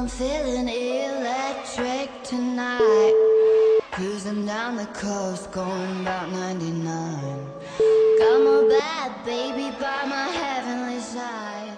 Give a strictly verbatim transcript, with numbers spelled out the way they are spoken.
I'm feeling electric tonight. Cruising down the coast, going about ninety-nine. Got my bad baby by my heavenly side.